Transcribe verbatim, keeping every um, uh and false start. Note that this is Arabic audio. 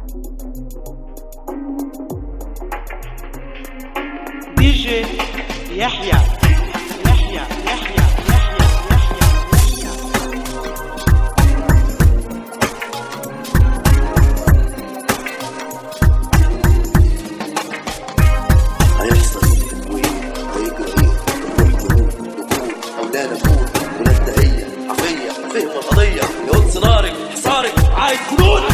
دي جي يحيى يحيى يحيى يحيى يحيى هيحصل تكوين هيجري الروح جنود دخول أولاد أفول ولاد دقية حرفية فهم القضية يقول صنارك حصارك عايز جنود